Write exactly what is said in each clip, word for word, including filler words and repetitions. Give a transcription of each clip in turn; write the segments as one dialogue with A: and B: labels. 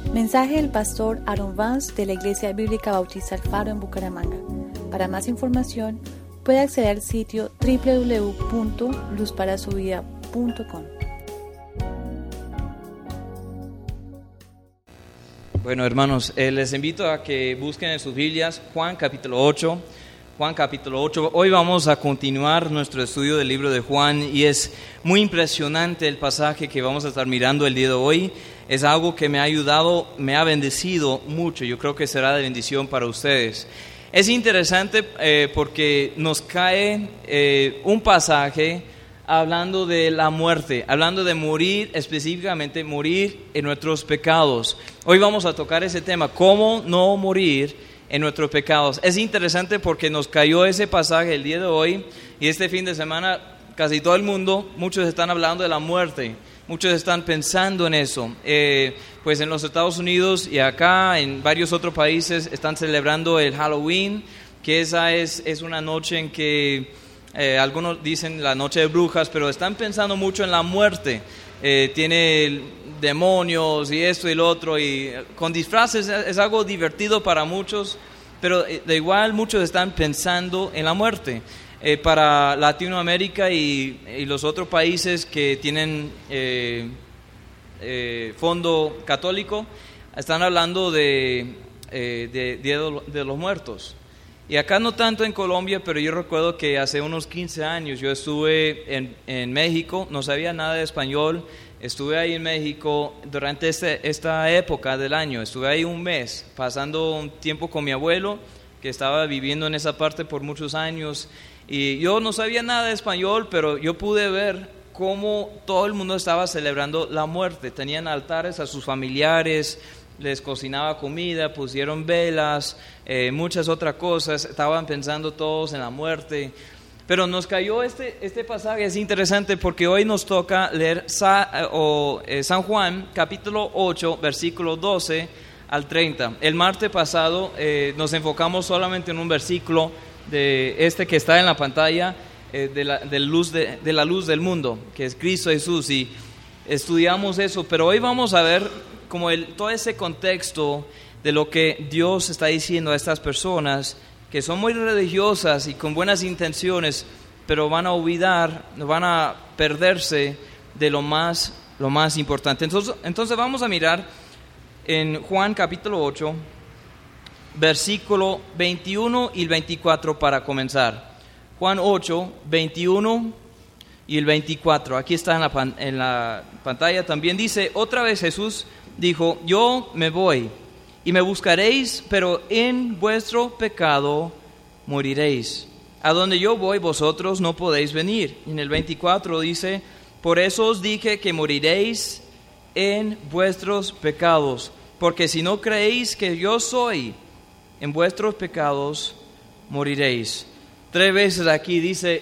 A: Mensaje del pastor Aaron Vance de la Iglesia Bíblica Bautista El Faro en Bucaramanga. Para más información, puede acceder al sitio doble u doble u doble u punto luz para su vida punto com.
B: Bueno, hermanos, eh, les invito a que busquen en sus Biblias Juan capítulo ocho. Juan capítulo ocho. Hoy vamos a continuar nuestro estudio del libro de Juan y es muy impresionante el pasaje que vamos a estar mirando el día de hoy. Es algo que me ha ayudado, me ha bendecido mucho. Yo creo que será de bendición para ustedes. Es interesante eh, porque nos cae eh, un pasaje hablando de la muerte, hablando de morir, específicamente morir en nuestros pecados. Hoy vamos a tocar ese tema, cómo no morir en nuestros pecados. Es interesante porque nos cayó ese pasaje el día de hoy y este fin de semana casi todo el mundo, muchos están hablando de la muerte, muchos están pensando en eso. Eh, pues en los Estados Unidos y acá en varios otros países están celebrando el Halloween, que esa es, es una noche en que eh, algunos dicen la noche de brujas, pero están pensando mucho en la muerte. Eh, tiene demonios y esto y lo otro, y con disfraces es algo divertido para muchos, pero de igual muchos están pensando en la muerte. Eh, para Latinoamérica y, y los otros países que tienen eh, eh, fondo católico, están hablando de, eh, de Día de los Muertos. Y acá no tanto en Colombia, pero yo recuerdo que hace unos quince años yo estuve en, en México, no sabía nada de español, estuve ahí en México durante este, esta época del año, estuve ahí un mes, pasando un tiempo con mi abuelo, que estaba viviendo en esa parte por muchos años, y yo no sabía nada de español, pero yo pude ver cómo todo el mundo estaba celebrando la muerte, tenían altares a sus familiares, les cocinaba comida, pusieron velas, eh, muchas otras cosas, estaban pensando todos en la muerte. Pero nos cayó este, este pasaje, es interesante porque hoy nos toca leer Sa, o, eh, San Juan, capítulo ocho, versículo doce al treinta. El martes pasado eh, nos enfocamos solamente en un versículo de este que está en la pantalla, eh, de, la, de, luz de, de la luz del mundo, que es Cristo Jesús, y estudiamos eso, pero hoy vamos a ver como el, todo ese contexto de lo que Dios está diciendo a estas personas que son muy religiosas y con buenas intenciones, pero van a olvidar, van a perderse de lo más, lo más importante. Entonces, entonces vamos a mirar en Juan capítulo ocho, versículo veintiuno y el veinticuatro para comenzar. Juan ocho, veintiuno y el veinticuatro. Aquí está en la, pan, en la pantalla. También dice, otra vez Jesús dijo, yo me voy y me buscaréis, pero en vuestro pecado moriréis. A donde yo voy, vosotros no podéis venir. Y en el veinticuatro dice, por eso os dije que moriréis en vuestros pecados, porque si no creéis que yo soy, en vuestros pecados moriréis. Tres veces aquí dice,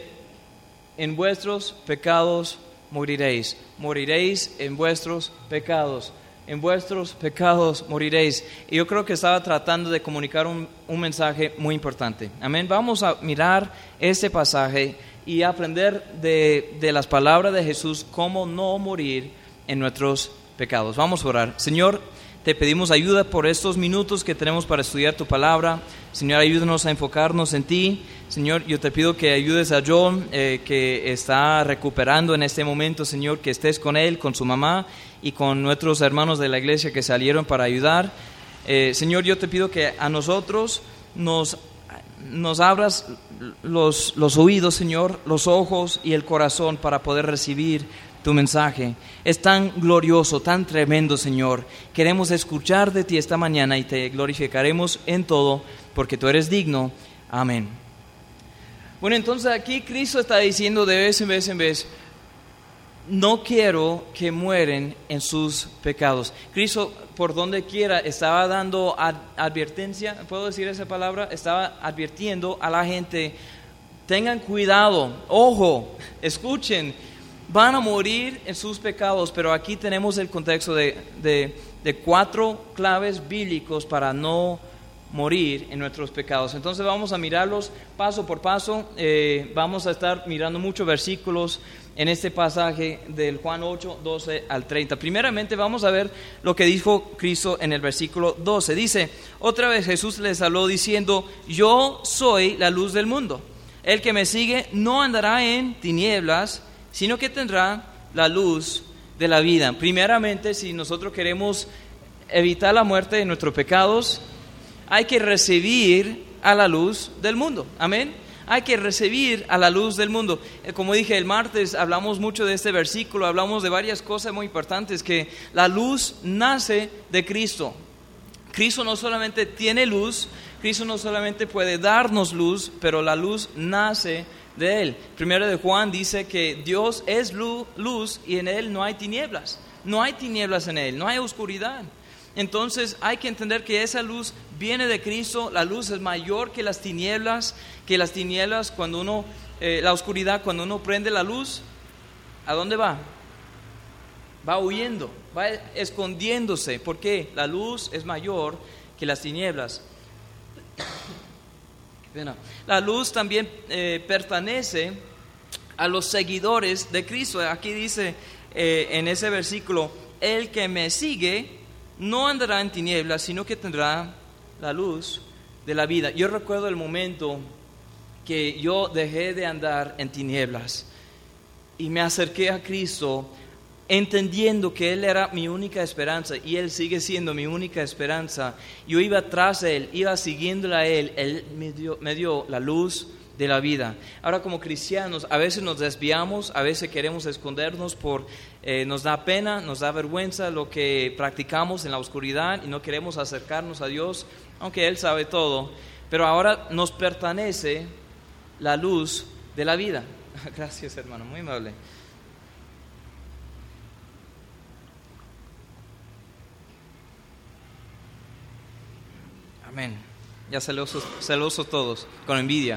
B: en vuestros pecados moriréis. Moriréis en vuestros pecados. En vuestros pecados moriréis. Y yo creo que estaba tratando de comunicar un, un mensaje muy importante. Amén. Vamos a mirar este pasaje y aprender de, de las palabras de Jesús cómo no morir en nuestros pecados. Vamos a orar. Señor, te pedimos ayuda por estos minutos que tenemos para estudiar tu palabra. Señor, ayúdanos a enfocarnos en ti. Señor, yo te pido que ayudes a John, eh, que está recuperando en este momento, Señor, que estés con él, con su mamá y con nuestros hermanos de la iglesia que salieron para ayudar. Eh, Señor, yo te pido que a nosotros nos, nos abras los, los oídos, Señor, los ojos y el corazón para poder recibir tu mensaje. Es tan glorioso, tan tremendo, Señor. Queremos escuchar de ti esta mañana y te glorificaremos en todo, porque tú eres digno. Amén. Bueno, entonces aquí Cristo está diciendo de vez en vez en vez, no quiero que mueren en sus pecados. Cristo, por donde quiera, estaba dando ad- advertencia, ¿puedo decir esa palabra? Estaba advirtiendo a la gente, tengan cuidado, ojo, escuchen, van a morir en sus pecados, pero aquí tenemos el contexto de, de, de cuatro claves bíblicos para no morir en nuestros pecados. Entonces vamos a mirarlos paso por paso, eh, vamos a estar mirando muchos versículos en este pasaje del Juan ocho, doce al treinta. Primeramente vamos a ver lo que dijo Cristo en el versículo doce. Dice, otra vez Jesús les habló diciendo, yo soy la luz del mundo. El que me sigue no andará en tinieblas, sino que tendrá la luz de la vida. Primeramente, si nosotros queremos evitar la muerte de nuestros pecados, hay que recibir a la luz del mundo. Amén. Hay que recibir a la luz del mundo. Como dije el martes, hablamos mucho de este versículo, hablamos de varias cosas muy importantes, que la luz nace de Cristo. Cristo no solamente tiene luz, Cristo no solamente puede darnos luz, pero la luz nace de Él. Primero de Juan dice que Dios es luz y en Él no hay tinieblas. No hay tinieblas en Él, no hay oscuridad. Entonces hay que entender que esa luz viene de Cristo. La luz es mayor que las tinieblas, que las tinieblas cuando uno, eh, la oscuridad, cuando uno prende la luz, ¿a dónde va? Va huyendo, va escondiéndose, porque la luz es mayor que las tinieblas. La luz también eh, pertenece a los seguidores de Cristo. Aquí dice eh, en ese versículo, el que me sigue no andará en tinieblas, sino que tendrá la luz de la vida. Yo recuerdo el momento que yo dejé de andar en tinieblas y me acerqué a Cristo, entendiendo que Él era mi única esperanza y Él sigue siendo mi única esperanza. Yo iba tras de Él, iba siguiéndole a Él. Él me dio, me dio la luz de la vida. Ahora, como cristianos, a veces nos desviamos, a veces queremos escondernos por, eh, nos da pena, nos da vergüenza lo que practicamos en la oscuridad y no queremos acercarnos a Dios, aunque Él sabe todo. Pero ahora nos pertenece la luz de la vida. Gracias, hermano, muy amable. Amén. Ya celosos, celosos todos, con envidia.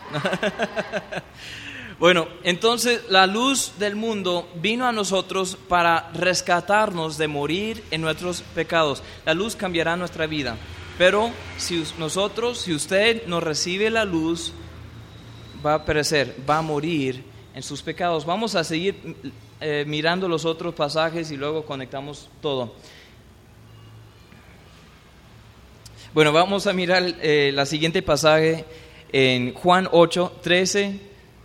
B: Bueno, entonces la luz del mundo vino a nosotros para rescatarnos de morir en nuestros pecados. La luz cambiará nuestra vida, pero si nosotros, si usted no recibe la luz, va a perecer, va a morir en sus pecados. Vamos a seguir eh, mirando los otros pasajes y luego conectamos todo. Bueno, vamos a mirar eh, la siguiente pasaje en Juan ocho, trece.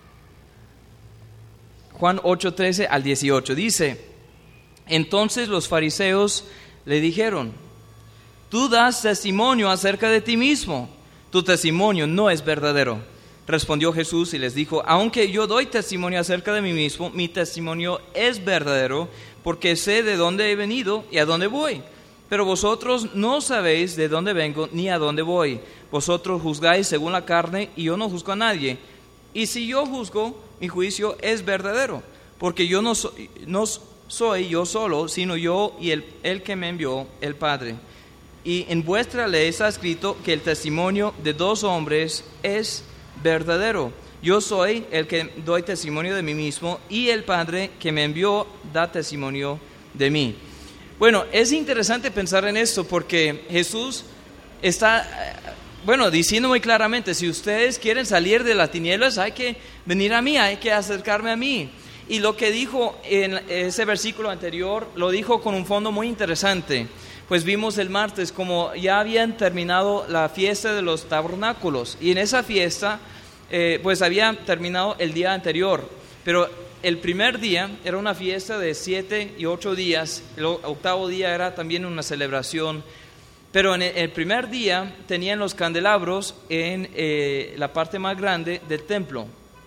B: Juan ocho, trece al dieciocho. Dice, entonces los fariseos le dijeron, tú das testimonio acerca de ti mismo, tu testimonio no es verdadero. Respondió Jesús y les dijo, aunque yo doy testimonio acerca de mí mismo, mi testimonio es verdadero, porque sé de dónde he venido y a dónde voy. Pero vosotros no sabéis de dónde vengo ni a dónde voy. Vosotros juzgáis según la carne y yo no juzgo a nadie. Y si yo juzgo, mi juicio es verdadero, porque yo no soy, no soy yo solo, sino yo y el, el que me envió, el Padre. Y en vuestra ley está escrito que el testimonio de dos hombres es verdadero. Yo soy el que doy testimonio de mí mismo y el Padre que me envió da testimonio de mí. Bueno, es interesante pensar en esto porque Jesús está, bueno, diciendo muy claramente, si ustedes quieren salir de las tinieblas, hay que venir a mí, hay que acercarme a mí. Y lo que dijo en ese versículo anterior, lo dijo con un fondo muy interesante. Pues vimos el martes como ya habían terminado la fiesta de los tabernáculos. Y en esa fiesta, eh, pues había terminado el día anterior. Pero el primer día era una fiesta de siete y ocho días. El octavo día era también una celebración. Pero en el primer día tenían los candelabros en eh, la parte más grande del templo.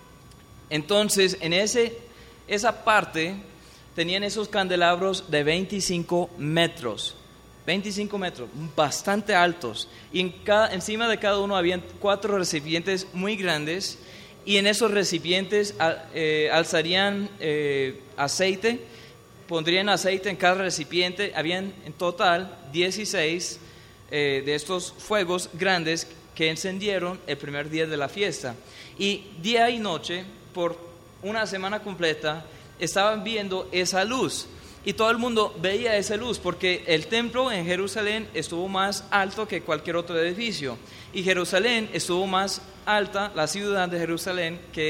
B: Entonces, en ese, esa parte tenían esos candelabros de veinticinco metros. veinticinco metros, bastante altos. Y en cada, encima de cada uno habían cuatro recipientes muy grandes. Y en esos recipientes eh, alzarían eh, aceite, pondrían aceite en cada recipiente. Habían en total dieciséis eh, de estos fuegos grandes que encendieron el primer día de la fiesta. Y día y noche, por una semana completa, estaban viendo esa luz. Y todo el mundo veía esa luz porque el templo en Jerusalén estuvo más alto que cualquier otro edificio. Y Jerusalén estuvo más alta, la ciudad de Jerusalén, que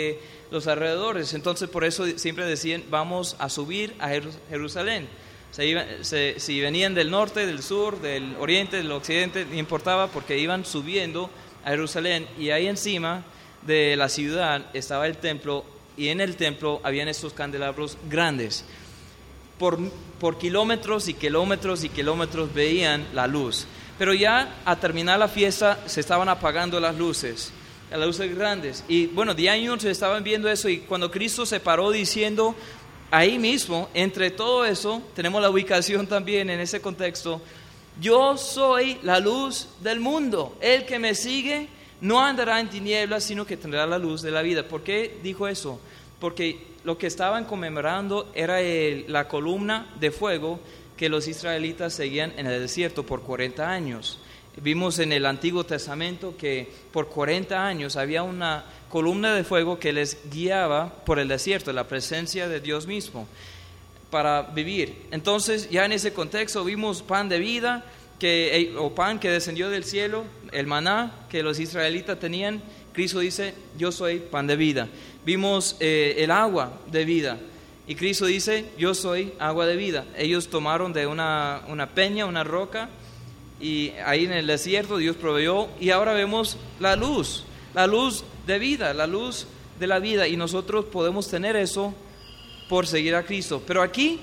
B: los alrededores. Entonces por eso siempre decían, vamos a subir a Jerusalén. Se iban, se, si venían del norte, del sur, del oriente, del occidente, no importaba, porque iban subiendo a Jerusalén, y ahí encima de la ciudad estaba el templo, y en el templo habían estos candelabros grandes. Por, por kilómetros y kilómetros y kilómetros veían la luz. Pero ya a terminar la fiesta se estaban apagando las luces, las luces grandes. Y bueno, de años se estaban viendo eso, y cuando Cristo se paró diciendo, ahí mismo, entre todo eso, tenemos la ubicación también en ese contexto, yo soy la luz del mundo, el que me sigue no andará en tinieblas, sino que tendrá la luz de la vida. ¿Por qué dijo eso? Porque lo que estaban conmemorando era el, la columna de fuego que los israelitas seguían en el desierto por cuarenta años. Vimos en el Antiguo Testamento que por cuarenta años había una columna de fuego que les guiaba por el desierto, la presencia de Dios mismo, para vivir. Entonces, ya en ese contexto vimos pan de vida, que, o pan que descendió del cielo, el maná que los israelitas tenían. Cristo dice, yo soy pan de vida. Vimos eh, el agua de vida, y Cristo dice, yo soy agua de vida. Ellos tomaron de una, una peña, una roca, y ahí en el desierto Dios proveyó, y ahora vemos la luz, la luz de vida, la luz de la vida, y nosotros podemos tener eso por seguir a Cristo. Pero aquí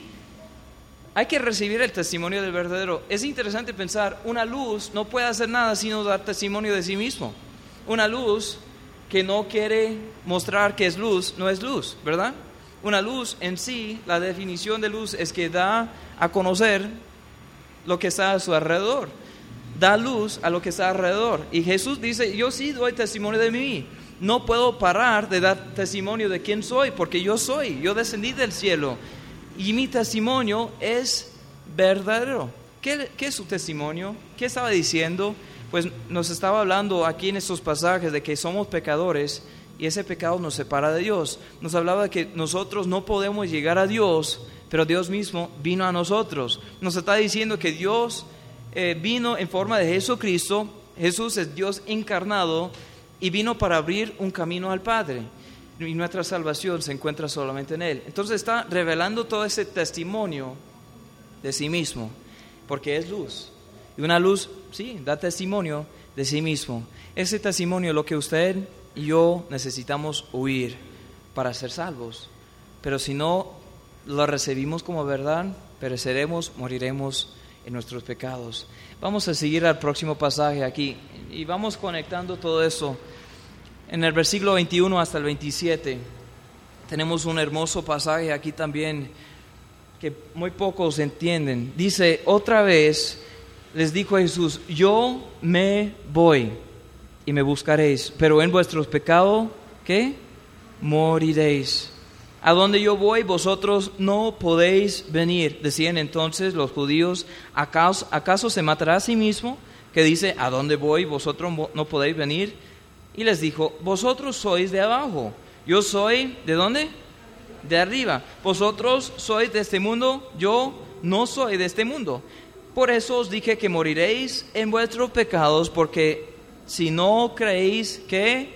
B: hay que recibir el testimonio del verdadero. Es interesante pensar, una luz no puede hacer nada sino dar testimonio de sí mismo. Una luz que no quiere mostrar que es luz, no es luz, ¿verdad? Una luz en sí, la definición de luz es que da a conocer lo que está a su alrededor, da luz a lo que está alrededor. Y Jesús dice, yo sí doy testimonio de mí, no puedo parar de dar testimonio de quién soy, porque yo soy, yo descendí del cielo, y mi testimonio es verdadero. ¿Qué, qué es su testimonio? ¿Qué estaba diciendo? Pues nos estaba hablando aquí en estos pasajes de que somos pecadores, y ese pecado nos separa de Dios. Nos hablaba de que nosotros no podemos llegar a Dios, pero Dios mismo vino a nosotros. Nos está diciendo que Dios eh, vino en forma de Jesucristo. Jesús es Dios encarnado, y vino para abrir un camino al Padre, y nuestra salvación se encuentra solamente en Él. Entonces está revelando todo ese testimonio de sí mismo, porque es luz, y una luz, sí, da testimonio de sí mismo. Ese testimonio es lo que usted y yo necesitamos oír para ser salvos. Pero si no lo recibimos como verdad, pereceremos, moriremos en nuestros pecados. Vamos a seguir al próximo pasaje aquí, y vamos conectando todo eso. En el versículo veintiuno hasta el veintisiete tenemos un hermoso pasaje aquí también que muy pocos entienden. Dice, otra vez les dijo Jesús, yo me voy y me buscaréis, pero en vuestros pecados, ¿qué? Moriréis. A donde yo voy, vosotros no podéis venir. Decían entonces los judíos, ¿acaso, acaso se matará a sí mismo? Que dice, a donde voy, vosotros no podéis venir. Y les dijo, vosotros sois de abajo, yo soy, ¿de dónde? De arriba. Vosotros sois de este mundo, yo no soy de este mundo. Por eso os dije que moriréis en vuestros pecados, porque si no creéis que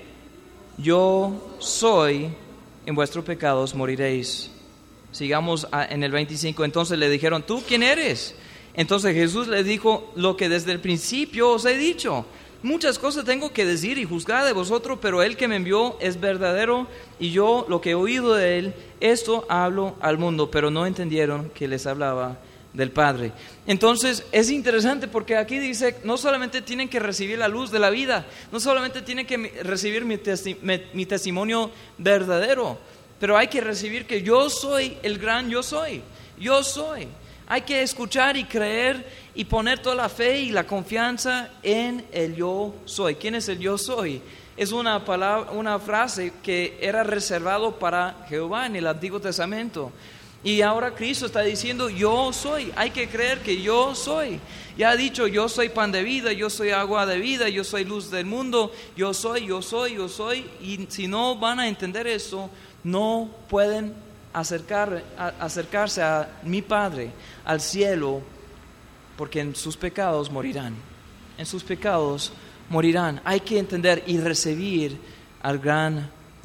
B: yo soy, en vuestros pecados moriréis. Sigamos a, en el veinticinco. Entonces le dijeron, ¿tú quién eres? Entonces Jesús les dijo, lo que desde el principio os he dicho. Muchas cosas tengo que decir y juzgar de vosotros, pero Él que me envió es verdadero, y yo lo que he oído de Él, esto hablo al mundo. Pero no entendieron que les hablaba del Padre. Entonces es interesante porque aquí dice, no solamente tienen que recibir la luz de la vida, no solamente tienen que recibir mi, testi- mi testimonio verdadero, pero hay que recibir que yo soy el gran yo soy, yo soy. Hay que escuchar y creer y poner toda la fe y la confianza en el yo soy. ¿Quién es el yo soy? Es una palabra, una frase que era reservado para Jehová en el Antiguo Testamento. Y ahora Cristo está diciendo, yo soy. Hay que creer que yo soy. Ya ha dicho, yo soy pan de vida, yo soy agua de vida, yo soy luz del mundo, yo soy, yo soy, yo soy. Y si no van a entender eso, no pueden acercar, a, acercarse a mi Padre, al cielo, porque en sus pecados morirán. En sus pecados morirán. Hay que entender y recibir al gran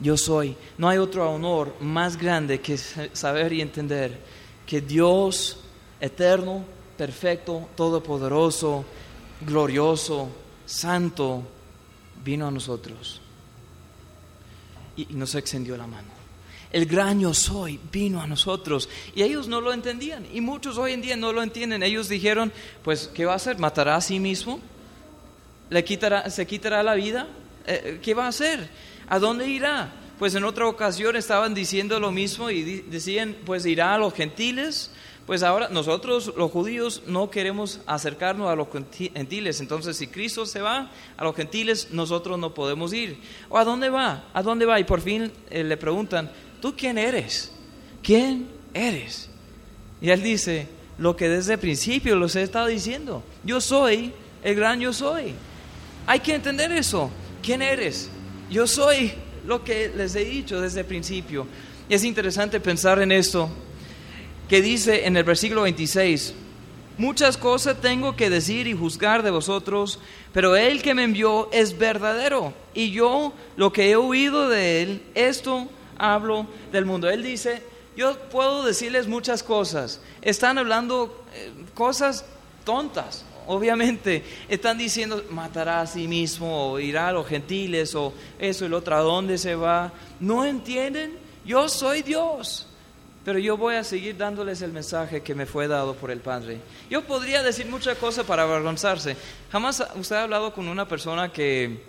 B: yo soy. No hay otro honor más grande que saber y entender que Dios eterno, perfecto, todopoderoso, glorioso, santo, vino a nosotros y nos extendió la mano. El gran yo soy vino a nosotros y ellos no lo entendían, y muchos hoy en día no lo entienden. Ellos dijeron, pues, ¿qué va a hacer? ¿Matará a sí mismo? ¿Le quitará, se quitará la vida? Eh, ¿Qué va a hacer? ¿A dónde irá? Pues en otra ocasión estaban diciendo lo mismo y di- decían, pues irá a los gentiles. Pues ahora nosotros los judíos no queremos acercarnos a los gentiles, entonces si Cristo se va a los gentiles, nosotros no podemos ir. ¿O a dónde va? ¿A dónde va? Y por fin eh, le preguntan, ¿tú quién eres? ¿Quién eres? Y él dice, lo que desde el principio les he estado diciendo, yo soy el gran yo soy. Hay que entender eso. ¿Quién eres? Yo soy lo que les he dicho desde el principio. Y es interesante pensar en esto, que dice en el versículo veintiséis, muchas cosas tengo que decir y juzgar de vosotros, pero Él que me envió es verdadero, y yo lo que he oído de Él, esto hablo del mundo. Él dice, yo puedo decirles muchas cosas. Están hablando eh, cosas tontas, obviamente. Están diciendo, matará a sí mismo, o irá a los gentiles, o eso y lo otro, ¿a dónde se va? ¿No entienden? Yo soy Dios. Pero yo voy a seguir dándoles el mensaje que me fue dado por el Padre. Yo podría decir muchas cosas para avergonzarse. Jamás usted ha hablado con una persona que,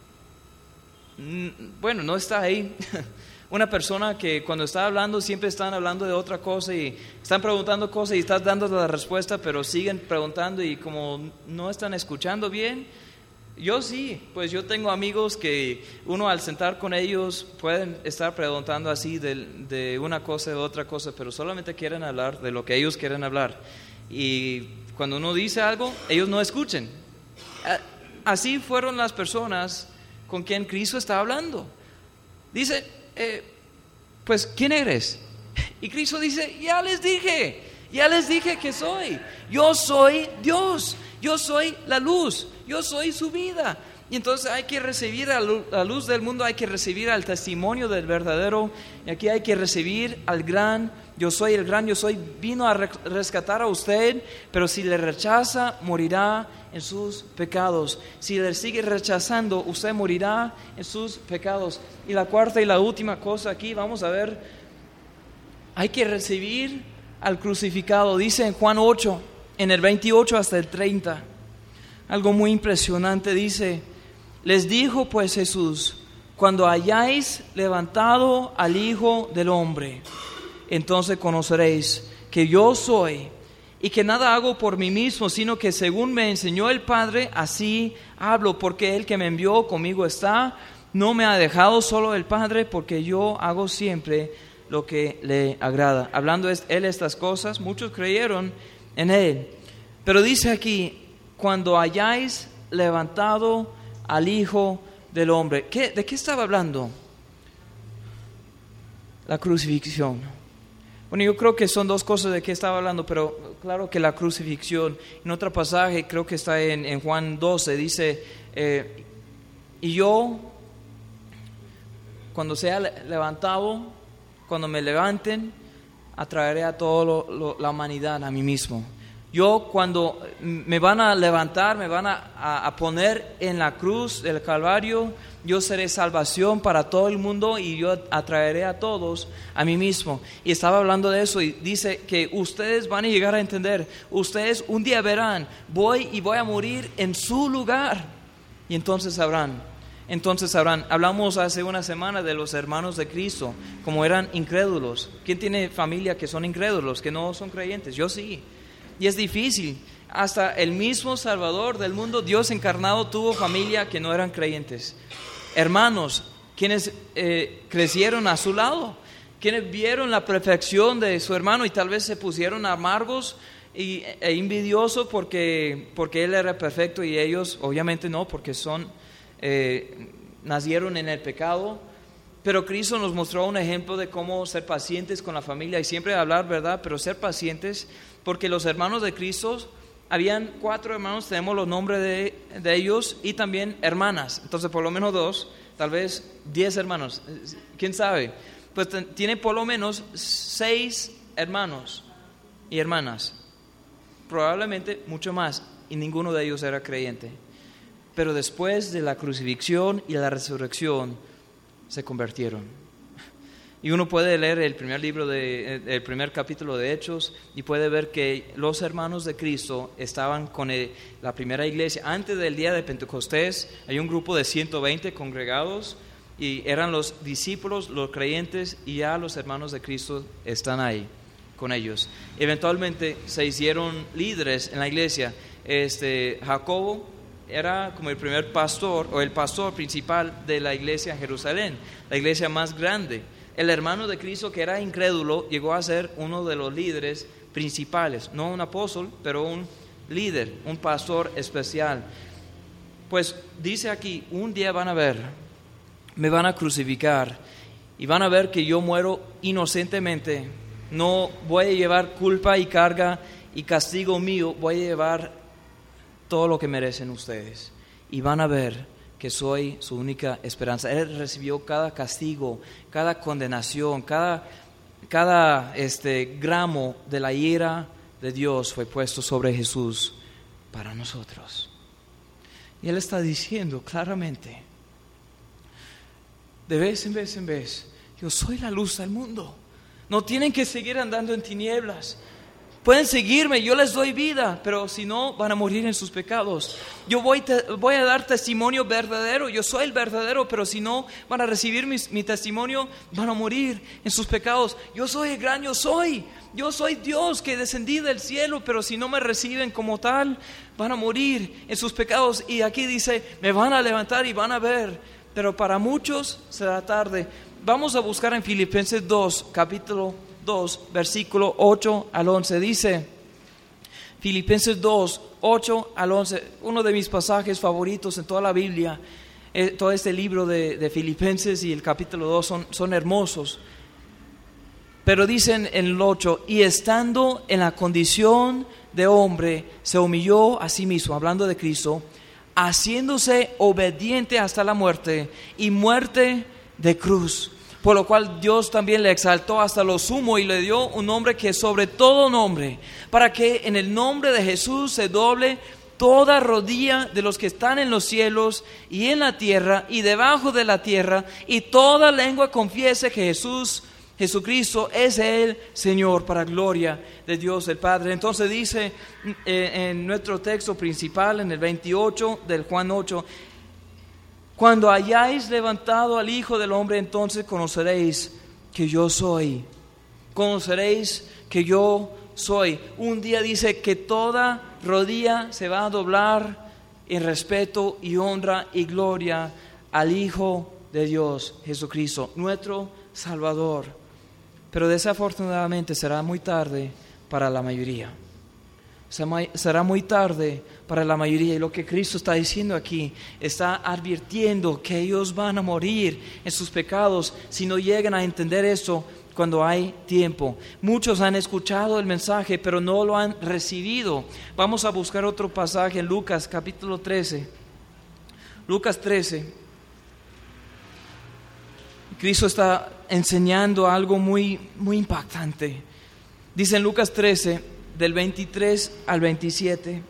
B: bueno, no está ahí. Una persona que cuando está hablando siempre están hablando de otra cosa y están preguntando cosas y estás dando la respuesta, pero siguen preguntando y como no están escuchando bien. Yo sí, pues yo tengo amigos que uno al sentar con ellos pueden estar preguntando así de, de una cosa, de otra cosa, pero solamente quieren hablar de lo que ellos quieren hablar. Y cuando uno dice algo, ellos no escuchen. Así fueron las personas con quien Cristo está hablando. Dice, eh, pues, ¿quién eres? Y Cristo dice, ya les dije, ya les dije que soy. Yo soy Dios, yo soy la luz. Yo soy su vida. Y entonces hay que recibir a la luz del mundo, hay que recibir al testimonio del verdadero. Y aquí hay que recibir al gran yo soy. El gran yo soy vino a rescatar a usted, pero si le rechaza, morirá en sus pecados. Si le sigue rechazando, usted morirá en sus pecados. Y la cuarta y la última cosa aquí, vamos a ver, hay que recibir al crucificado. Dice en Juan ocho, en el veintiocho hasta el treinta. Algo muy impresionante, dice, les dijo pues Jesús, cuando hayáis levantado al Hijo del Hombre, entonces conoceréis que yo soy y que nada hago por mí mismo, sino que según me enseñó el Padre, así hablo, porque el que me envió conmigo está, no me ha dejado solo el Padre, porque yo hago siempre lo que le agrada. Hablando él estas cosas, muchos creyeron en él, pero dice aquí, cuando hayáis levantado al Hijo del Hombre. ¿Qué, ¿De qué estaba hablando? La crucifixión. Bueno, yo creo que son dos cosas de qué estaba hablando, pero claro que la crucifixión. En otro pasaje, creo que está en, en Juan doce, dice, eh, y yo, cuando sea levantado, cuando me levanten, atraeré a toda la humanidad a mí mismo. Yo cuando me van a levantar, me van a, a, a poner en la cruz del Calvario, yo seré salvación para todo el mundo y yo atraeré a todos a mí mismo. Y estaba hablando de eso y dice que ustedes van a llegar a entender, ustedes un día verán, voy y voy a morir en su lugar y entonces sabrán. Entonces sabrán. Hablamos hace una semana de los hermanos de Cristo, como eran incrédulos. ¿Quién tiene familia que son incrédulos, que no son creyentes? Yo sí. Y es difícil. Hasta el mismo Salvador del mundo, Dios encarnado, tuvo familia que no eran creyentes. Hermanos, quienes eh, crecieron a su lado, quienes vieron la perfección de su hermano y tal vez se pusieron amargos y, e envidiosos porque, porque él era perfecto y ellos obviamente no, porque son eh, nacieron en el pecado. Pero Cristo nos mostró un ejemplo de cómo ser pacientes con la familia y siempre hablar verdad, pero ser pacientes, porque los hermanos de Cristo, habían cuatro hermanos, tenemos los nombres de, de ellos y también hermanas, entonces por lo menos dos, tal vez diez hermanos, quién sabe. Pues tiene por lo menos seis hermanos y hermanas, probablemente mucho más, y ninguno de ellos era creyente. Pero después de la crucifixión y la resurrección se convirtieron. Y uno puede leer el primer libro de, el primer capítulo de Hechos y puede ver que los hermanos de Cristo estaban con el, la primera iglesia. Antes del día de Pentecostés hay un grupo de ciento veinte congregados y eran los discípulos, los creyentes, y ya los hermanos de Cristo están ahí con ellos. Eventualmente se hicieron líderes en la iglesia. Este, Jacobo era como el primer pastor o el pastor principal de la iglesia en Jerusalén, la iglesia más grande. El hermano de Cristo, que era incrédulo, llegó a ser uno de los líderes principales, no un apóstol, pero un líder, un pastor especial. Pues dice aquí, un día van a ver, me van a crucificar y van a ver que yo muero inocentemente. No voy a llevar culpa y carga y castigo mío, voy a llevar todo lo que merecen ustedes. Y van a ver que soy su única esperanza. Él recibió cada castigo, cada condenación, cada, cada este, gramo de la ira de Dios fue puesto sobre Jesús para nosotros. Y Él está diciendo claramente, de vez en vez en vez, yo soy la luz del mundo. No tienen que seguir andando en tinieblas. Pueden seguirme, yo les doy vida, pero si no, van a morir en sus pecados. Yo voy, te, voy a dar testimonio verdadero, yo soy el verdadero, pero si no van a recibir mi, mi testimonio, van a morir en sus pecados. Yo soy el gran yo soy, yo soy Dios que descendí del cielo, pero si no me reciben como tal, van a morir en sus pecados. Y aquí dice, me van a levantar y van a ver, pero para muchos será tarde. Vamos a buscar en Filipenses dos, capítulo dos, versículo ocho al once, dice, Filipenses dos, ocho al once, uno de mis pasajes favoritos en toda la Biblia. Eh, todo este libro de, de Filipenses y el capítulo dos son, son hermosos, pero dicen en el ocho, y estando en la condición de hombre, se humilló a sí mismo, hablando de Cristo, haciéndose obediente hasta la muerte, y muerte de cruz. Por lo cual Dios también le exaltó hasta lo sumo y le dio un nombre que es sobre todo nombre, para que en el nombre de Jesús se doble toda rodilla de los que están en los cielos y en la tierra y debajo de la tierra, y toda lengua confiese que Jesús, Jesucristo es el Señor, para gloria de Dios el Padre. Entonces dice eh, en nuestro texto principal, en el veintiocho del Juan ocho, cuando hayáis levantado al Hijo del Hombre, entonces conoceréis que yo soy. Conoceréis que yo soy. Un día dice que toda rodilla se va a doblar en respeto y honra y gloria al Hijo de Dios, Jesucristo, nuestro Salvador. Pero desafortunadamente será muy tarde para la mayoría. Será muy tarde para la mayoría. Y lo que Cristo está diciendo aquí, está advirtiendo que ellos van a morir en sus pecados si no llegan a entender eso cuando hay tiempo. Muchos han escuchado el mensaje, pero no lo han recibido. Vamos a buscar otro pasaje en Lucas capítulo trece. Lucas trece. Cristo está enseñando algo muy, muy impactante. Dice en Lucas trece, del veintitrés al veintisiete.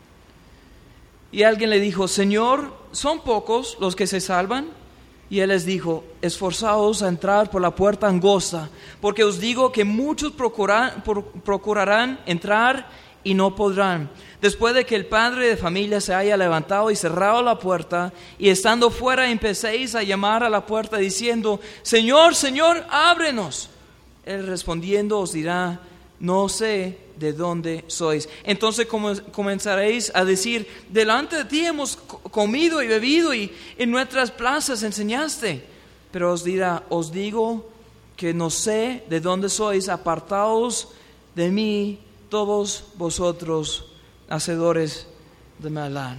B: Y alguien le dijo, Señor, ¿son pocos los que se salvan? Y él les dijo, esforzaos a entrar por la puerta angosta, porque os digo que muchos procurar, procurarán entrar y no podrán. Después de que el padre de familia se haya levantado y cerrado la puerta, y estando fuera empecéis a llamar a la puerta diciendo, Señor, Señor, ábrenos. Él respondiendo os dirá, no sé de dónde sois. Entonces comenzaréis a decir, delante de ti hemos comido y bebido y en nuestras plazas enseñaste. Pero os dirá, os digo que no sé de dónde sois, apartaos de mí todos vosotros, hacedores de maldad.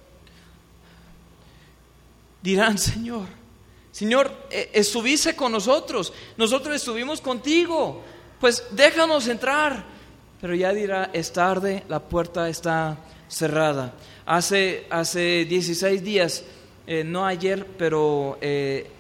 B: Dirán, Señor, Señor, estuviste con nosotros, nosotros estuvimos contigo, pues déjanos entrar. Pero ya dirá, es tarde, la puerta está cerrada. Hace, hace dieciséis días eh, no ayer, pero eh,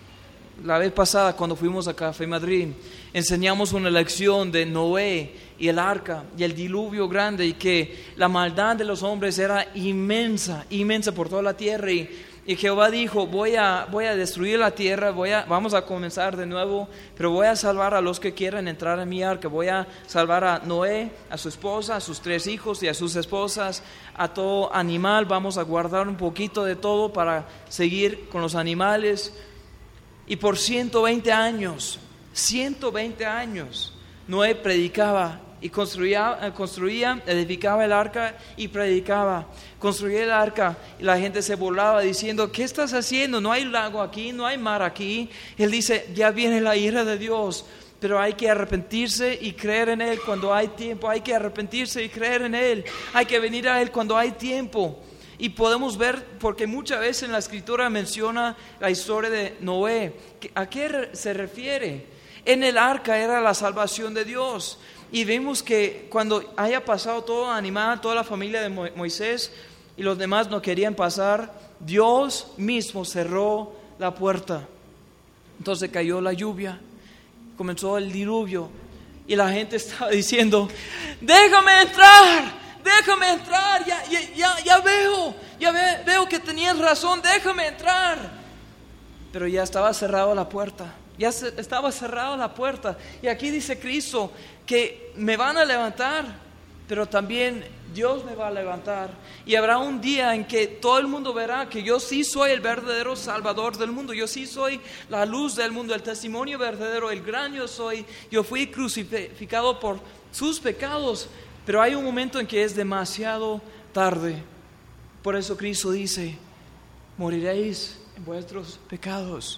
B: la vez pasada cuando fuimos a Café Madrid, enseñamos una lección de Noé y el arca y el diluvio grande, y que la maldad de los hombres era inmensa, inmensa por toda la tierra, y, y Jehová dijo, voy a, voy a destruir la tierra, voy a, vamos a comenzar de nuevo, pero voy a salvar a los que quieran entrar en mi arca, voy a salvar a Noé, a su esposa, a sus tres hijos y a sus esposas, a todo animal, vamos a guardar un poquito de todo para seguir con los animales. Y por ciento veinte años, ciento veinte años, Noé predicaba y construía, construía, edificaba el arca y predicaba. Construía el arca y la gente se burlaba diciendo, ¿qué estás haciendo? No hay lago aquí, no hay mar aquí. Él dice, ya viene la ira de Dios, pero hay que arrepentirse y creer en Él cuando hay tiempo. Hay que arrepentirse y creer en Él. Hay que venir a Él cuando hay tiempo. Y podemos ver, porque muchas veces en la Escritura menciona la historia de Noé. ¿A qué se refiere? En el arca era la salvación de Dios. Y vemos que cuando haya pasado todo animal, toda la familia de Moisés y los demás no querían pasar, Dios mismo cerró la puerta. Entonces cayó la lluvia, comenzó el diluvio y la gente estaba diciendo, déjame entrar. Déjame entrar, ya, ya, ya, ya veo, ya ve, veo que tenías razón, déjame entrar. Pero ya estaba cerrada la puerta, ya se, estaba cerrada la puerta. Y aquí dice Cristo que me van a levantar, pero también Dios me va a levantar. Y habrá un día en que todo el mundo verá que yo sí soy el verdadero Salvador del mundo. Yo sí soy la luz del mundo, el testimonio verdadero, el gran yo soy. Yo fui crucificado por sus pecados. Pero hay un momento en que es demasiado tarde. Por eso Cristo dice, moriréis en vuestros pecados.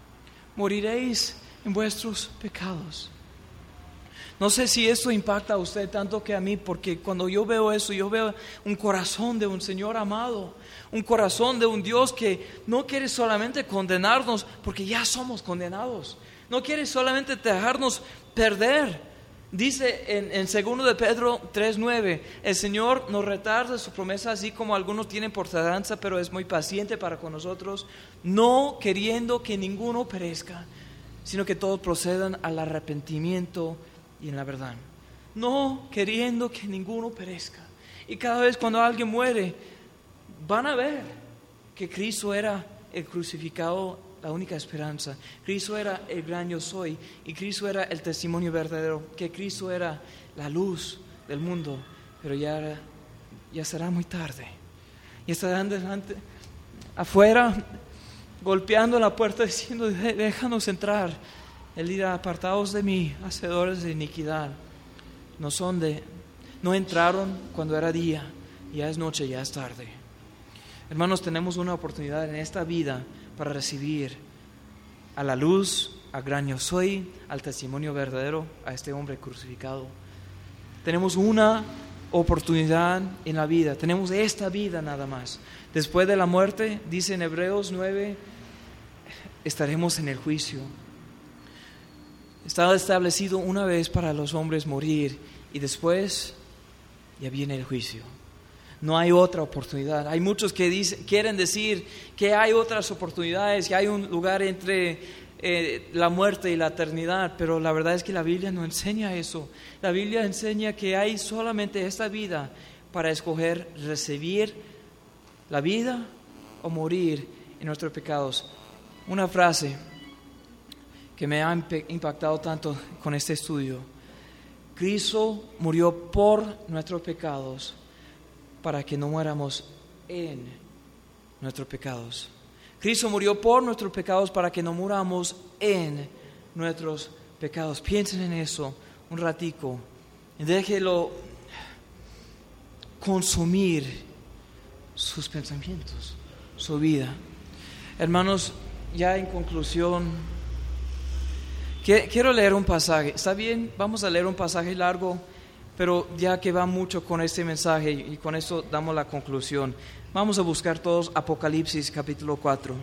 B: Moriréis en vuestros pecados. No sé si esto impacta a usted tanto que a mí, porque cuando yo veo eso, yo veo un corazón de un Señor amado, un corazón de un Dios que no quiere solamente condenarnos, porque ya somos condenados. No quiere solamente dejarnos perder. Dice en, en segundo de Pedro tres nueve, el Señor no retarda su promesa, así como algunos tienen por tardanza, pero es muy paciente para con nosotros, no queriendo que ninguno perezca, sino que todos procedan al arrepentimiento y en la verdad. No queriendo que ninguno perezca. Y cada vez cuando alguien muere, van a ver que Cristo era el crucificado, la única esperanza. Cristo era el gran yo soy, y Cristo era el testimonio verdadero, que Cristo era la luz del mundo. Pero ya, era, ya será muy tarde. Y estarán delante, afuera, golpeando la puerta diciendo, déjanos entrar. Él dirá, apartaos de mí, hacedores de iniquidad. No son de, no entraron cuando era día, ya es noche, ya es tarde. Hermanos, tenemos una oportunidad en esta vida para recibir a la luz, al gran yo soy, al testimonio verdadero, a este hombre crucificado. Tenemos una oportunidad en la vida, tenemos esta vida nada más. Después de la muerte, dice en Hebreos nueve, estaremos en el juicio. Está establecido una vez para los hombres morir, y después ya viene el juicio. No hay otra oportunidad. Hay muchos que dicen, quieren decir que hay otras oportunidades, que hay un lugar entre eh, la muerte y la eternidad, pero la verdad es que la Biblia no enseña eso. La Biblia enseña que hay solamente esta vida para escoger recibir la vida o morir en nuestros pecados. Una frase que me ha impactado tanto con este estudio: Cristo murió por nuestros pecados, para que no muéramos en nuestros pecados. Cristo murió por nuestros pecados para que no muramos en nuestros pecados. Piensen en eso un ratico y déjelo consumir sus pensamientos, su vida. Hermanos, ya en conclusión, quiero leer un pasaje. ¿Está bien? Vamos a leer un pasaje largo, pero ya que va mucho con este mensaje y con esto damos la conclusión. Vamos a buscar todos Apocalipsis capítulo cuatro.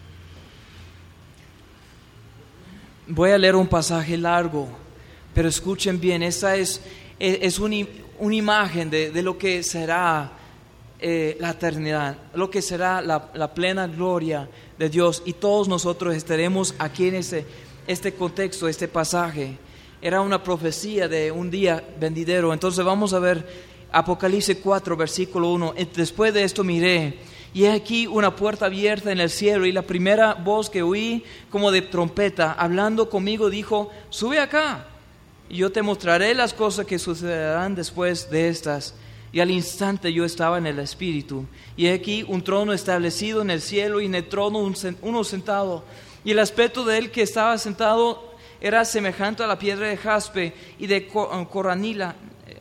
B: Voy a leer un pasaje largo, pero escuchen bien, esta es, es una, una imagen de, de lo que será eh, la eternidad, lo que será la, la plena gloria de Dios. Y todos nosotros estaremos aquí en este, este contexto, este pasaje. Era una profecía de un día venidero. Entonces vamos a ver Apocalipsis cuatro, versículo uno. Después de esto miré, y he aquí una puerta abierta en el cielo, y la primera voz que oí como de trompeta, hablando conmigo, dijo: sube acá, y yo te mostraré las cosas que sucederán después de estas. Y al instante yo estaba en el Espíritu, y he aquí un trono establecido en el cielo, y en el trono un, uno sentado, y el aspecto de él que estaba sentado era semejante a la piedra de jaspe y de cornalina,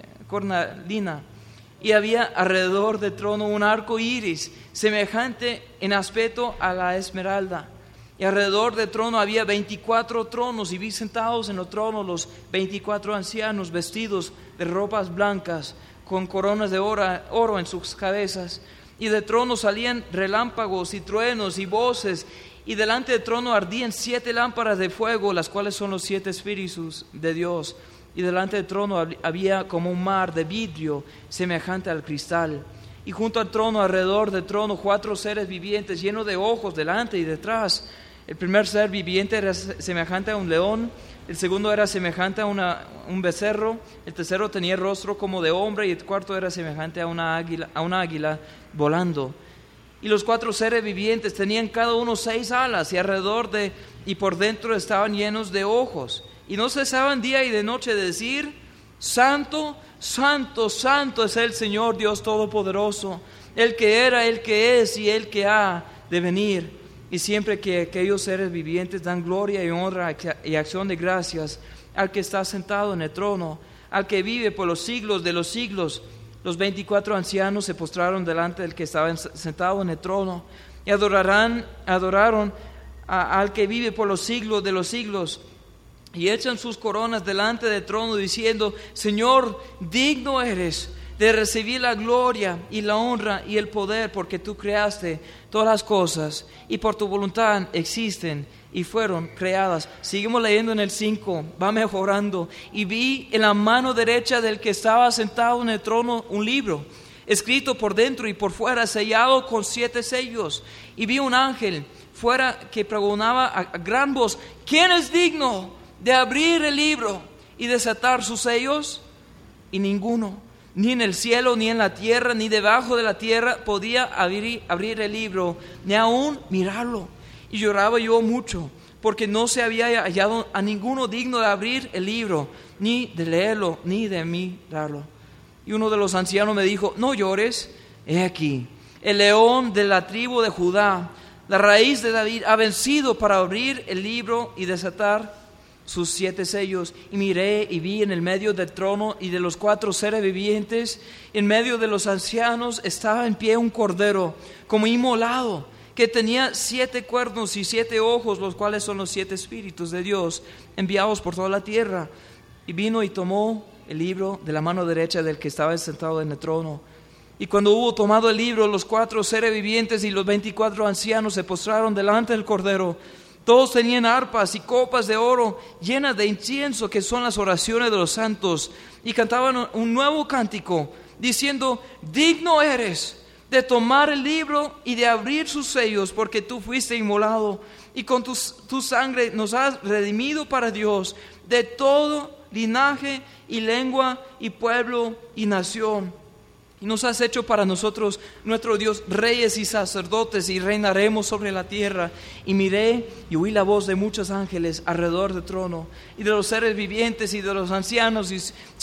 B: cornalina. Y había alrededor del trono un arco iris, semejante en aspecto a la esmeralda. Y alrededor del trono había veinticuatro tronos, y vi sentados en los tronos los veinticuatro ancianos, vestidos de ropas blancas, con coronas de oro, oro en sus cabezas. Y del trono salían relámpagos y truenos y voces, y delante del trono ardían siete lámparas de fuego, las cuales son los siete espíritus de Dios. Y delante del trono había como un mar de vidrio semejante al cristal. Y junto al trono, alrededor del trono, cuatro seres vivientes llenos de ojos delante y detrás. El primer ser viviente era semejante a un león, el segundo era semejante a una, un becerro, el tercero tenía rostro como de hombre, y el cuarto era semejante a una águila, a una águila volando. Y los cuatro seres vivientes tenían cada uno seis alas, y alrededor de y por dentro estaban llenos de ojos. Y no cesaban día y de noche de decir: Santo, Santo, Santo es el Señor Dios Todopoderoso, el que era, el que es y el que ha de venir. Y siempre que aquellos seres vivientes dan gloria y honra y acción de gracias al que está sentado en el trono, al que vive por los siglos de los siglos, los veinticuatro ancianos se postraron delante del que estaba sentado en el trono y adorarán, adoraron a, al que vive por los siglos de los siglos. Y echan sus coronas delante del trono diciendo: Señor, digno eres de recibir la gloria y la honra y el poder, porque tú creaste todas las cosas y por tu voluntad existen y fueron creadas. Seguimos leyendo en el cinco, va mejorando. Y vi en la mano derecha del que estaba sentado en el trono un libro, escrito por dentro y por fuera, sellado con siete sellos. Y vi un ángel fuera que pregonaba a gran voz: ¿quién es digno de abrir el libro y desatar sus sellos? Y ninguno, ni en el cielo, ni en la tierra, ni debajo de la tierra, podía abrir, abrir el libro, ni aún mirarlo. Y lloraba yo mucho, porque no se había hallado a ninguno digno de abrir el libro, ni de leerlo, ni de mirarlo. Y uno de los ancianos me dijo: no llores, he aquí, el león de la tribu de Judá, la raíz de David, ha vencido para abrir el libro y desatar sus siete sellos. Y miré y vi en el medio del trono y de los cuatro seres vivientes, en medio de los ancianos, estaba en pie un cordero como inmolado, que tenía siete cuernos y siete ojos, los cuales son los siete espíritus de Dios enviados por toda la tierra. Y vino y tomó el libro de la mano derecha del que estaba sentado en el trono. Y cuando hubo tomado el libro, los cuatro seres vivientes y los veinticuatro ancianos se postraron delante del cordero. Todos tenían arpas y copas de oro llenas de incienso, que son las oraciones de los santos, y cantaban un nuevo cántico, diciendo: digno eres de tomar el libro y de abrir sus sellos, porque tú fuiste inmolado, y con tu, tu sangre nos has redimido para Dios de todo linaje y lengua y pueblo y nación. Y nos has hecho para nosotros, nuestro Dios, reyes y sacerdotes, y reinaremos sobre la tierra. Y miré y oí la voz de muchos ángeles alrededor del trono, y de los seres vivientes y de los ancianos, y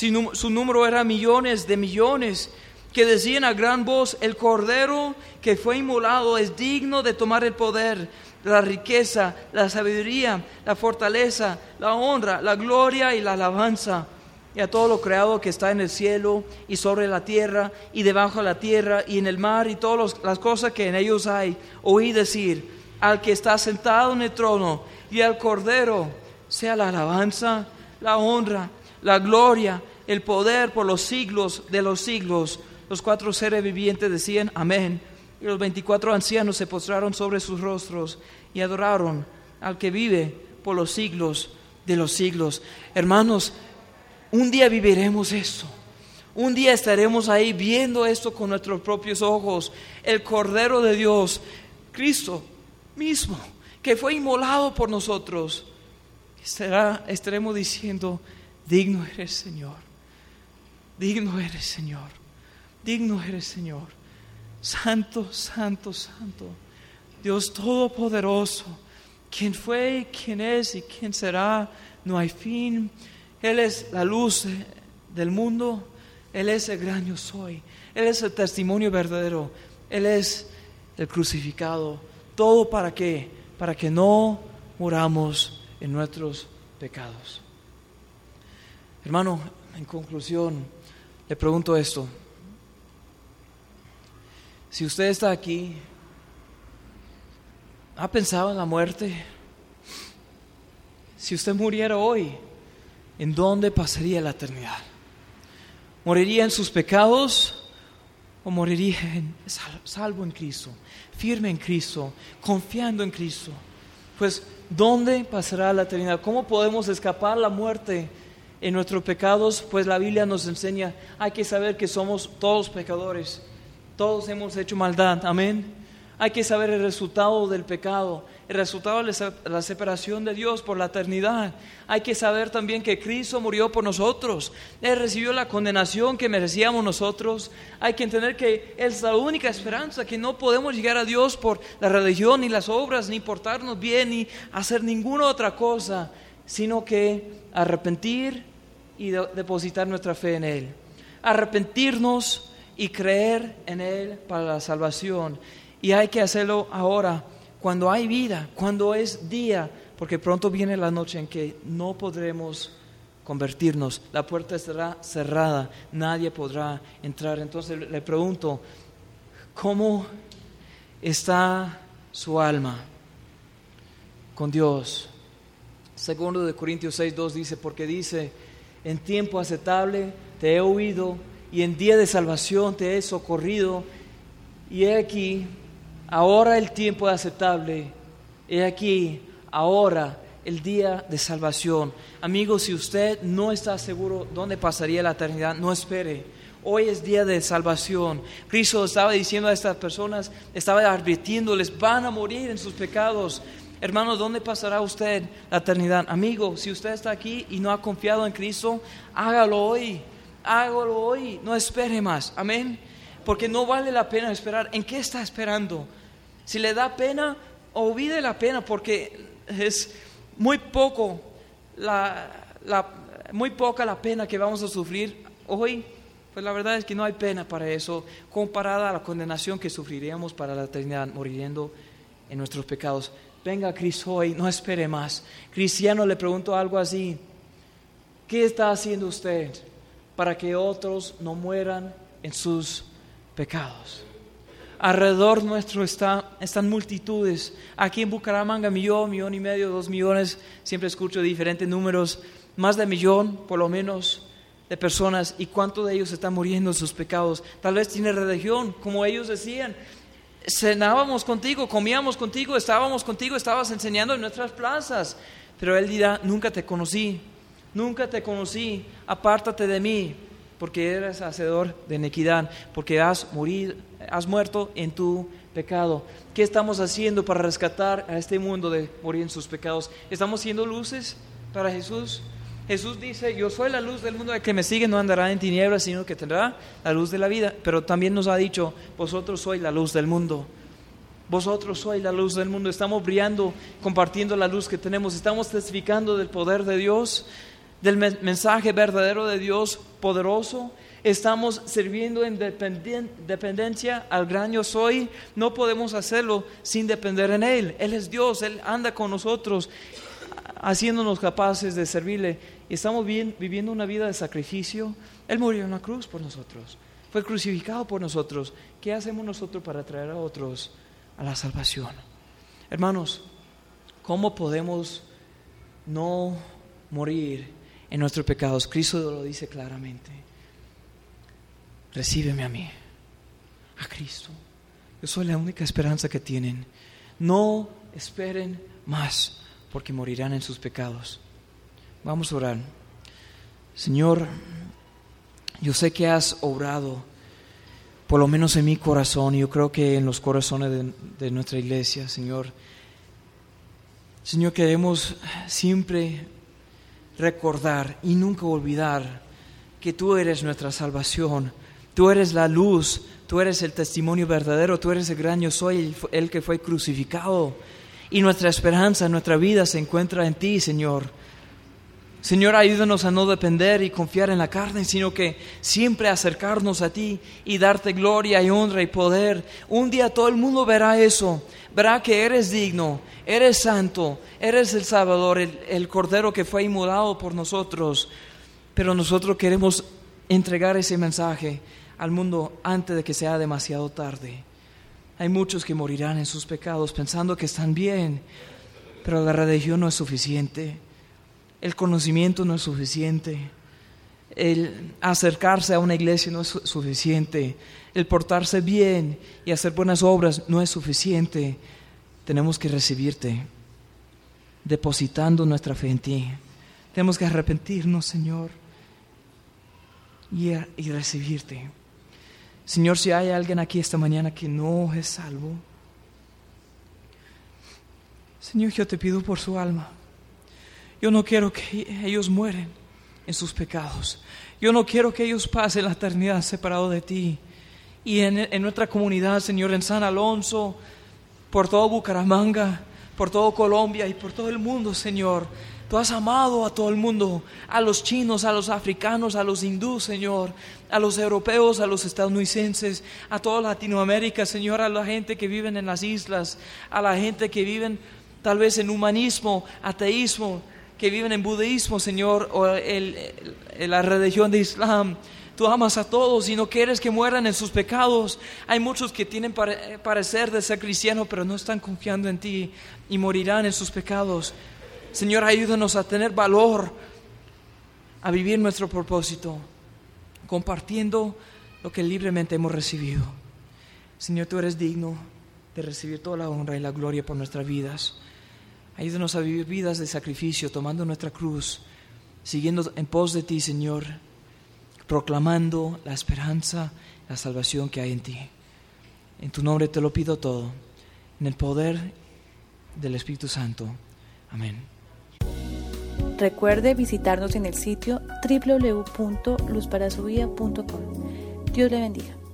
B: su número era millones de millones, que decían a gran voz: el Cordero que fue inmolado es digno de tomar el poder, la riqueza, la sabiduría, la fortaleza, la honra, la gloria y la alabanza. Y a todo lo creado que está en el cielo y sobre la tierra y debajo de la tierra y en el mar y todas las cosas que en ellos hay, oí decir: al que está sentado en el trono y al Cordero sea la alabanza, la honra, la gloria, el poder por los siglos de los siglos. Los cuatro seres vivientes decían: amén. Y los veinticuatro ancianos se postraron sobre sus rostros y adoraron al que vive por los siglos de los siglos. Hermanos, un día viviremos eso. Un día estaremos ahí viendo esto con nuestros propios ojos. El Cordero de Dios, Cristo mismo, que fue inmolado por nosotros. Estará, estaremos diciendo, digno eres, Señor. Digno eres, Señor. Digno eres, Señor. Santo, santo, santo. Dios Todopoderoso, quien fue, quien es y quien será, no hay fin. Él es la luz del mundo. Él es el gran yo soy. Él es el testimonio verdadero. Él es el crucificado. ¿Todo para qué? Para que no muramos en nuestros pecados. Hermano, en conclusión, le pregunto esto. Si usted está aquí, ¿ha pensado en la muerte? Si usted muriera hoy, ¿en dónde pasaría la eternidad? ¿Moriría en sus pecados o moriría en, salvo en Cristo, firme en Cristo, confiando en Cristo? Pues, ¿dónde pasará la eternidad? ¿Cómo podemos escapar la muerte en nuestros pecados? Pues la Biblia nos enseña, hay que saber que somos todos pecadores, todos hemos hecho maldad, amén. Hay que saber el resultado del pecado, el resultado de la separación de Dios por la eternidad. Hay que saber también que Cristo murió por nosotros. Él recibió la condenación que merecíamos nosotros. Hay que entender que Él es la única esperanza, que no podemos llegar a Dios por la religión, ni las obras, ni portarnos bien, ni hacer ninguna otra cosa, sino que arrepentir y de- depositar nuestra fe en Él. Arrepentirnos y creer en Él para la salvación. Y hay que hacerlo ahora, cuando hay vida, cuando es día, porque pronto viene la noche en que no podremos convertirnos. La puerta estará cerrada, nadie podrá entrar. Entonces le pregunto, ¿cómo está su alma con Dios? Segundo de Corintios seis dos dice, porque dice, en tiempo aceptable te he oído y en día de salvación te he socorrido. Y he aquí, ahora el tiempo aceptable, he aquí, ahora el día de salvación. Amigo, si usted no está seguro dónde pasaría la eternidad, no espere. Hoy es día de salvación. Cristo estaba diciendo a estas personas, estaba advirtiéndoles, van a morir en sus pecados. Hermano, ¿dónde pasará usted la eternidad? Amigo, si usted está aquí y no ha confiado en Cristo, hágalo hoy, hágalo hoy, no espere más, amén. Porque no vale la pena esperar. ¿En qué está esperando? Si le da pena, olvide la pena, porque es muy poco la, la, muy poca la pena que vamos a sufrir hoy. Pues la verdad es que no hay pena para eso, comparada a la condenación que sufriríamos para la eternidad, muriendo en nuestros pecados. Venga a Cristo hoy, no espere más. Cristiano, le pregunto algo así: ¿qué está haciendo usted para que otros no mueran en sus pecados? Alrededor nuestro está, están multitudes. Aquí en Bucaramanga, millón, millón y medio, dos millones. Siempre escucho diferentes números. Más de millón, por lo menos, de personas. ¿Y cuántos de ellos están muriendo en sus pecados? Tal vez tiene religión, como ellos decían. Cenábamos contigo, comíamos contigo, estábamos contigo, estabas enseñando en nuestras plazas. Pero Él dirá, nunca te conocí, nunca te conocí, apártate de mí, porque eres hacedor de iniquidad, porque has, morido, has muerto en tu pecado. ¿Qué estamos haciendo para rescatar a este mundo de morir en sus pecados? ¿Estamos siendo luces para Jesús? Jesús dice, yo soy la luz del mundo, el que me sigue no andará en tinieblas, sino que tendrá la luz de la vida. Pero también nos ha dicho, vosotros sois la luz del mundo. Vosotros sois la luz del mundo. Estamos brillando, compartiendo la luz que tenemos. Estamos testificando del poder de Dios, del mensaje verdadero de Dios poderoso. Estamos sirviendo en dependencia al gran yo soy. No podemos hacerlo sin depender en Él. Él es Dios, Él anda con nosotros, haciéndonos capaces de servirle. Y estamos bien, viviendo una vida de sacrificio. Él murió en la cruz por nosotros, fue crucificado por nosotros. ¿Qué hacemos nosotros para traer a otros a la salvación? Hermanos, ¿cómo podemos no morir en nuestros pecados? Cristo lo dice claramente: recíbeme a mí, a Cristo. Yo soy la única esperanza que tienen. No esperen más, porque morirán en sus pecados. Vamos a orar. Señor, Yo sé que has obrado, por lo menos en mi corazón, y yo creo que en los corazones de, de nuestra iglesia, Señor. Señor, queremos siempre recordar y nunca olvidar que tú eres nuestra salvación, tú eres la luz, tú eres el testimonio verdadero, tú eres el gran yo soy, el, el que fue crucificado, y nuestra esperanza, nuestra vida se encuentra en ti, Señor. Señor, ayúdanos a no depender y confiar en la carne, sino que siempre acercarnos a ti y darte gloria y honra y poder. Un día todo el mundo verá eso, verá que eres digno, eres santo, eres el Salvador, el, el Cordero que fue inmolado por nosotros. Pero nosotros queremos entregar ese mensaje al mundo antes de que sea demasiado tarde. Hay muchos que morirán en sus pecados pensando que están bien, pero la religión no es suficiente. El conocimiento no es suficiente, el acercarse a una iglesia no es suficiente, el portarse bien y hacer buenas obras no es suficiente. Tenemos que recibirte, depositando nuestra fe en ti. Tenemos que arrepentirnos, Señor, y, y recibirte. Señor, si hay alguien aquí esta mañana que no es salvo, Señor, yo te pido por su alma. Yo no quiero que ellos mueren en sus pecados. Yo no quiero que ellos pasen la eternidad separados de ti. Y en, en nuestra comunidad, Señor, en San Alonso, por todo Bucaramanga, por todo Colombia y por todo el mundo, Señor. Tú has amado a todo el mundo, a los chinos, a los africanos, a los hindúes, Señor, a los europeos, a los estadounidenses, a toda Latinoamérica, Señor, a la gente que vive en las islas, a la gente que vive tal vez en humanismo, ateísmo, que viven en budismo, Señor, o el, el, la religión de Islam. Tú amas a todos y no quieres que mueran en sus pecados. Hay muchos que tienen pare, parecer de ser cristianos, pero no están confiando en ti y morirán en sus pecados. Señor, ayúdanos a tener valor, a vivir nuestro propósito, compartiendo lo que libremente hemos recibido. Señor, tú eres digno de recibir toda la honra y la gloria por nuestras vidas. Ayúdanos a vivir vidas de sacrificio, tomando nuestra cruz, siguiendo en pos de ti, Señor, proclamando la esperanza, la salvación que hay en ti. En tu nombre te lo pido todo, en el poder del Espíritu Santo. Amén.
A: Recuerde visitarnos en el sitio doble u doble u doble u punto luz para su vida punto com. Dios le bendiga.